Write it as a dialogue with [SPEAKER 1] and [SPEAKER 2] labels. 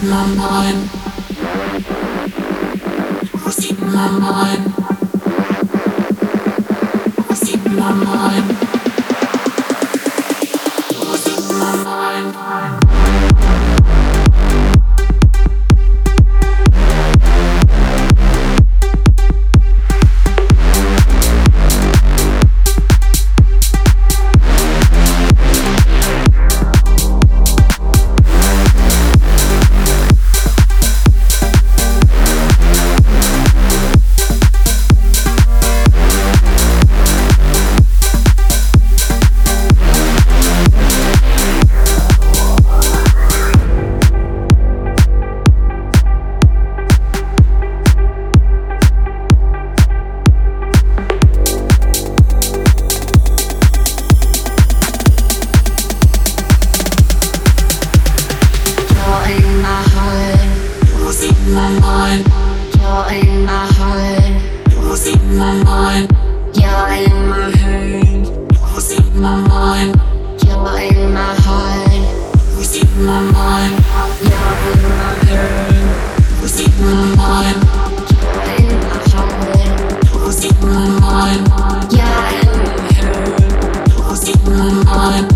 [SPEAKER 1] my mind. What's in my mind? What's in my mind? What's in my mind? My mind, you're in my heart. What's in my mind? You're in my head. What's in my mind? You're in my heart. What's in my mind? You're in my head. What's in my mind? You're in my heart. What's in my mind? You're in my head. What's in my mind?